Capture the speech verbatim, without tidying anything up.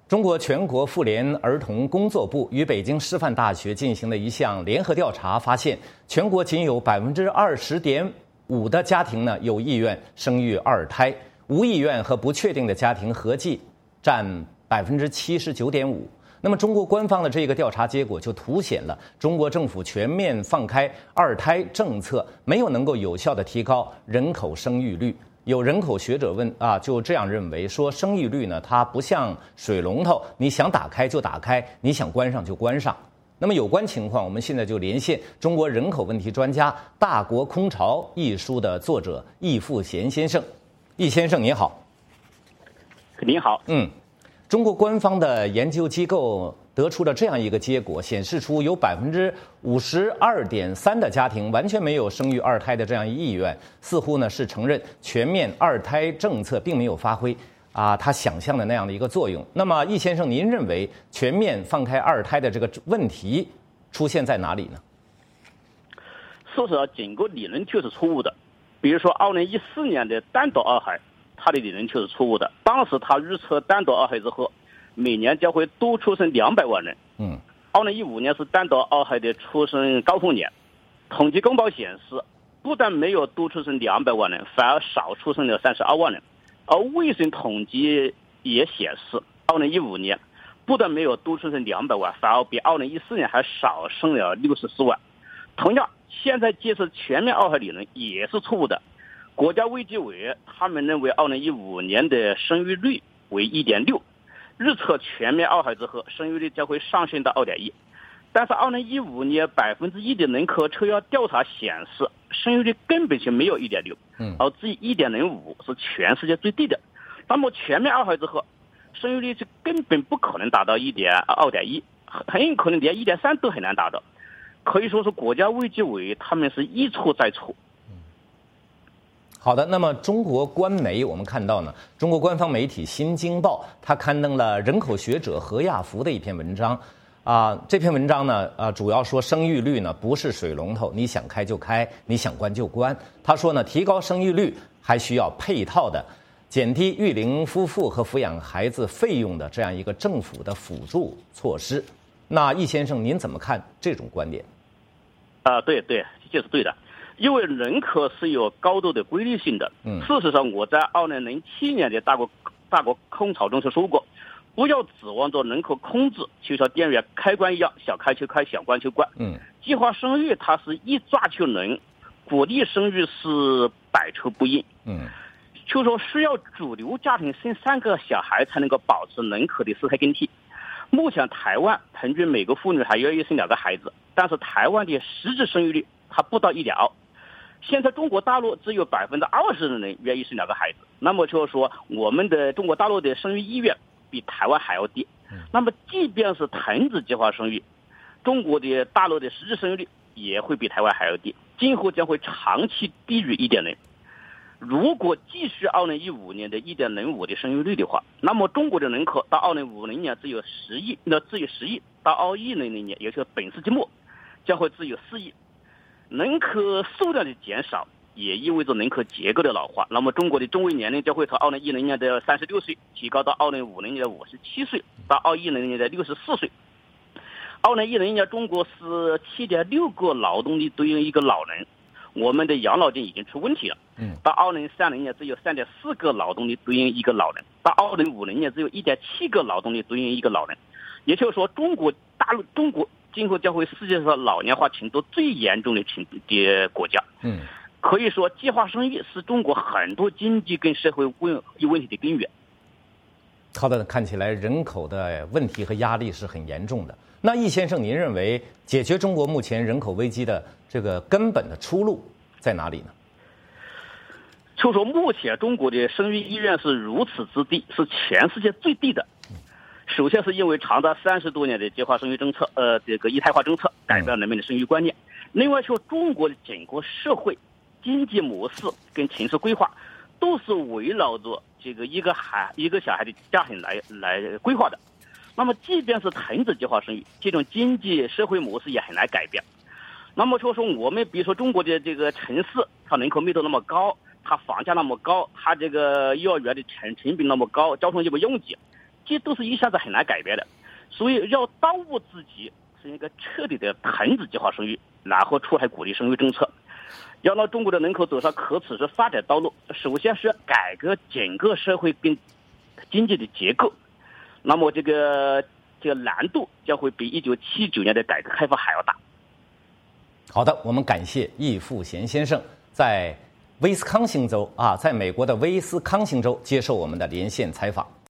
中国全国妇联儿童工作部与北京师范大学进行的一项联合调查发现，全国仅有百分之二十点五的家庭呢有意愿生育二胎，无意愿和不确定的家庭合计占百分之七十九点五。那么，中国官方的这个调查结果就凸显了中国政府全面放开二胎政策没有能够有效地提高人口生育率。有人口学者问啊，就这样认为说，生育率呢，它不像水龙头，你想打开就打开，你想关上就关上。那么有关情况，我们现在就连线中国人口问题专家《大国空巢》一书的作者易富贤先生。易先生您好。 您好。 嗯，中国官方的研究机构得出了这样一个结果，显示出有百分之五十二点三的家庭完全没有生育二胎的这样一意愿，似乎呢是承认全面二胎政策并没有发挥啊他想象的那样的一个作用。那么易先生，您认为全面放开二胎的这个问题出现在哪里呢？ 事实上，整个理论就是错误的。比如说，二零一四年的单独二孩，它的理论就是错误的。当时他预测单独二孩之后，每年将会多出生两百万人。 嗯， 二零一五年是单独二孩的出生高峰年，统计公报显示，不但没有多出生两百万人，反而少出生了三十二万人。而卫生统计也显示，二零一五年不但没有多出生两百万，反而比二零一四年还少生了六十四万。同样，现在接受全面二孩理论也是错误的。国家卫计委他们认为，二零一五年的生育率为一点六。预测全面二孩之后，生育率将会上升到二点一，但是二零一五年百分之一的人口抽样调查显示，生育率根本就没有一点六，而只有一点零五是全世界最低的。那么全面二孩之后，生育率就根本不可能达到一点二点一，很有可能连一点三都很难达到。可以说是国家卫计委他们是一错再错。 好的，那么中国官媒我们看到呢，中国官方媒体《新京报》它刊登了人口学者何亚福的一篇文章，啊、呃，这篇文章呢，啊、呃，主要说生育率呢不是水龙头，你想开就开，你想关就关。他说呢，提高生育率还需要配套的减低育龄夫妇和抚养孩子费用的这样一个政府的辅助措施。那易先生，您怎么看这种观点？ 啊、呃，对对，这是对的。因为人口是有高度的规律性的。 嗯， 事实上，我在二零零七年的大国大国空巢中就说过，不要指望着人口控制就像电源开关一样，想开就开，想关就关。 嗯， 计划生育它是一抓就能，鼓励生育是百出不应。 嗯， 就说需要主流家庭生三个小孩才能够保持人口的生态更替。目前台湾平均每个妇女还愿意生两个孩子，但是台湾的实质生育率它不到一点二。现在中国大陆只有百分之二十的人愿意生两个孩子，那么就是说我们的中国大陆的生育意愿比台湾还要低。那么即便是停止计划生育，中国的大陆的实质生育率也会比台湾还要低，今后将会长期低于一点零。如果继续二零一五年的一点零五的生育率的话，那么中国的人口到二零五零年只有十亿，那只有十亿，到二一零零年，也就是本世纪末，将会只有四亿。人口数量的减少也意味着人口结构的老化，那么中国的中位年龄将会从二零一零年的三十六岁提高到二零五零年的五十七岁，到二一零年的六十四岁。二零一零年中国是七点六个劳动力对应一个老人，我们的养老金已经出问题了。 嗯， 到二零三零年只有三点四个劳动力对应一个老人，到二零五零年只有一点七个劳动力对应一个老人。也就是说，中国大陆中国今后将会世界上老年化程度最严重的程的国家。 嗯， 可以说计划生育是中国很多经济跟社会问问题的根源。 好的，看起来人口的问题和压力是很严重的。那易先生，您认为解决中国目前人口危机的这个根本的出路在哪里呢？ 就说目前中国的生育意愿是如此之低，是全世界最低的。首先是因为长达三十多年的计划生育政策，呃，这个一胎化政策改变了人们的生育观念。另外，说中国的整个社会经济模式跟城市规划都是围绕着这个一个孩一个小孩的家庭来来规划的。那么，即便是停止计划生育，这种经济社会模式也很难改变。那么就说我们比如说中国的这个城市，它人口密度那么高，它房价那么高，它这个幼儿园的成成本那么高，交通这么拥挤。 这都是一下子很难改变的。所以要当务之急是一个彻底的停止计划生育，然后出台鼓励生育政策。要让中国的人口走上可持续发展道路，首先是要改革整个社会跟经济的结构。那么这个这个难度将会比一九七九年的改革开放还要大。 好的，我们感谢易富贤先生在威斯康星州啊，在美国的威斯康星州接受我们的连线采访。